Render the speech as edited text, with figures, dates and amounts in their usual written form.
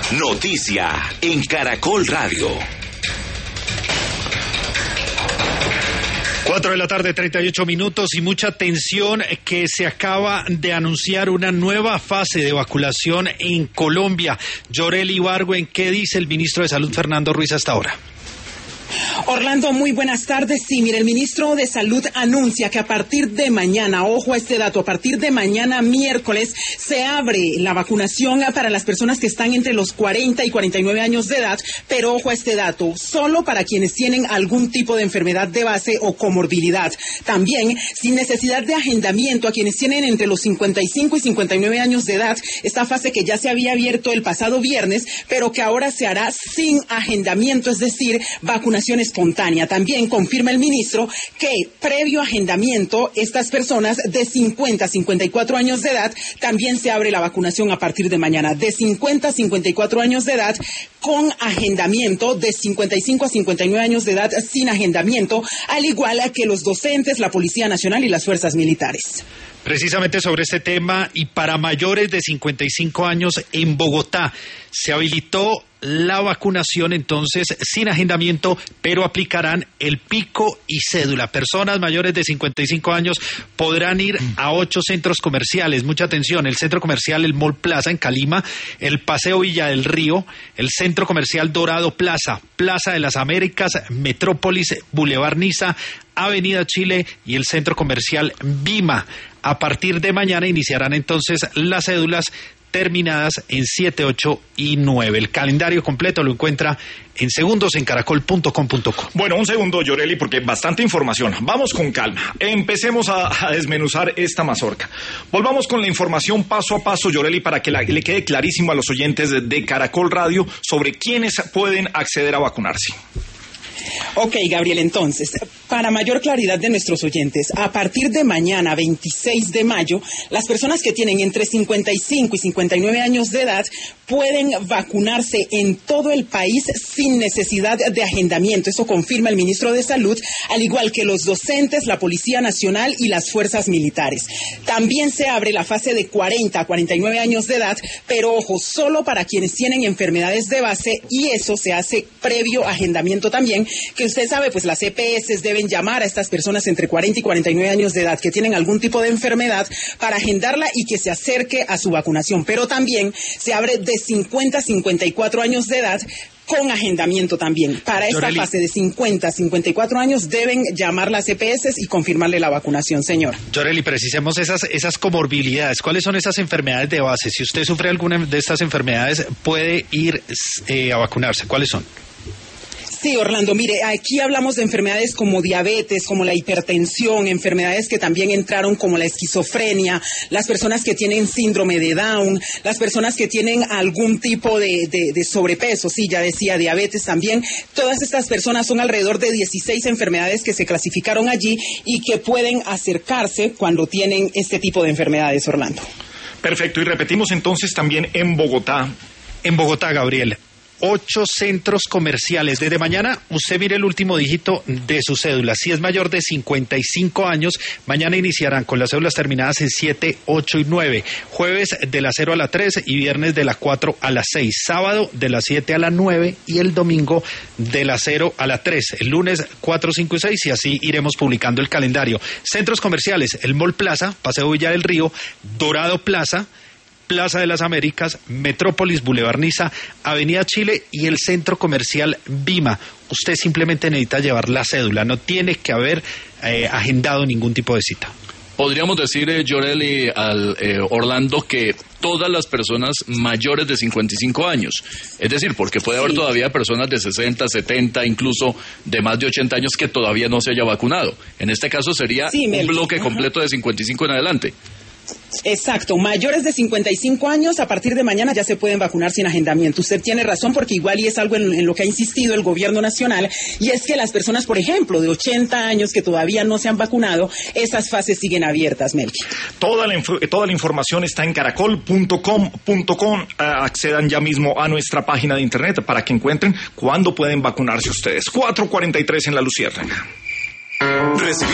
Noticia en Caracol Radio. 4:38 y mucha tensión que se acaba de anunciar una nueva fase de vacunación en Colombia. Yoreli Ibargüen, ¿qué dice el ministro de Salud Fernando Ruiz hasta ahora? Orlando, muy buenas tardes. Sí, mire, el ministro de Salud anuncia que a partir de mañana, ojo a este dato, a partir de mañana miércoles se abre la vacunación para las personas que están entre los 40 y 49 años de edad, pero ojo a este dato, solo para quienes tienen algún tipo de enfermedad de base o comorbilidad. También, sin necesidad de agendamiento, a quienes tienen entre los 55 y 59 años de edad, esta fase que ya se había abierto el pasado viernes, pero que ahora se hará sin agendamiento, es decir, vacunación espontánea. También confirma el ministro que previo agendamiento, estas personas de 50 a 54 años de edad, también se abre la vacunación a partir de mañana. De 50 a 54 años de edad con agendamiento, de 55 a 59 años de edad sin agendamiento, al igual que los docentes, la Policía Nacional y las fuerzas militares. Precisamente sobre este tema y para mayores de 55 años en Bogotá se habilitó la vacunación entonces sin agendamiento, pero aplicarán el pico y cédula. Personas mayores de 55 años podrán ir a 8 centros comerciales. Mucha atención, el centro comercial El Mall Plaza en Calima, el Paseo Villa del Río, el centro comercial Dorado Plaza, Plaza de las Américas, Metrópolis, Boulevard Niza, Avenida Chile y el centro comercial Vima. A partir de mañana iniciarán entonces las cédulas terminadas en 7, 8 y 9. El calendario completo lo encuentra en segundos en caracol.com.co. Bueno, un segundo, Yoreli, porque bastante información. Vamos con calma. Empecemos a desmenuzar esta mazorca. Volvamos con la información paso a paso, Yoreli, para que le quede clarísimo a los oyentes de Caracol Radio sobre quiénes pueden acceder a vacunarse. Ok, Gabriel, entonces, para mayor claridad de nuestros oyentes, a partir de mañana, 26 de mayo, las personas que tienen entre 55 y 59 años de edad pueden vacunarse en todo el país sin necesidad de agendamiento. Eso confirma el ministro de Salud, al igual que los docentes, la Policía Nacional y las fuerzas militares. También se abre la fase de 40 a 49 años de edad, pero ojo, solo para quienes tienen enfermedades de base, y eso se hace previo agendamiento también, que usted sabe, pues las EPS deben llamar a estas personas entre 40 y 49 años de edad que tienen algún tipo de enfermedad para agendarla y que se acerque a su vacunación. Pero también se abre de 50 a 54 años de edad con agendamiento también. Para esta fase de 50 a 54 años deben llamar las EPS y confirmarle la vacunación, señor. Yoreli, precisemos esas comorbilidades. ¿Cuáles son esas enfermedades de base? Si usted sufre alguna de estas enfermedades, puede ir a vacunarse. ¿Cuáles son? Sí, Orlando, mire, aquí hablamos de enfermedades como diabetes, como la hipertensión, enfermedades que también entraron como la esquizofrenia, las personas que tienen síndrome de Down, las personas que tienen algún tipo de sobrepeso, sí, ya decía, diabetes también. Todas estas personas son alrededor de 16 enfermedades que se clasificaron allí y que pueden acercarse cuando tienen este tipo de enfermedades, Orlando. Perfecto, y repetimos entonces también en Bogotá. En Bogotá, Gabriel. 8 centros comerciales. Desde mañana, usted mire el último dígito de su cédula. Si es mayor de 55 años, mañana iniciarán con las cédulas terminadas en 7, 8 y 9. Jueves de las 0 a la 3 y viernes de las 4 a las 6. Sábado de las 7 a la 9 y el domingo de las 0 a la 3. El lunes 4, 5 y 6 y así iremos publicando el calendario. Centros comerciales, el Mall Plaza, Paseo Villa del Río, Dorado Plaza, Plaza de las Américas, Metrópolis, Boulevard Niza, Avenida Chile y el centro comercial Vima. Usted simplemente necesita llevar la cédula, no tiene que haber agendado ningún tipo de cita. Podríamos decir, Yoreli, al Orlando, que todas las personas mayores de 55 años, es decir, porque puede haber todavía personas de 60, 70, incluso de más de 80 años que todavía no se haya vacunado. En este caso sería un bloque completo de 55 en adelante. Exacto, mayores de 55 años a partir de mañana ya se pueden vacunar sin agendamiento. Usted tiene razón porque igual y es algo en lo que ha insistido el gobierno nacional, y es que las personas, por ejemplo, de 80 años que todavía no se han vacunado, esas fases siguen abiertas, Melqui. Toda la información está en caracol.com.co. Accedan ya mismo a nuestra página de internet para que encuentren cuándo pueden vacunarse ustedes. 4:43 en La Luciérnaga.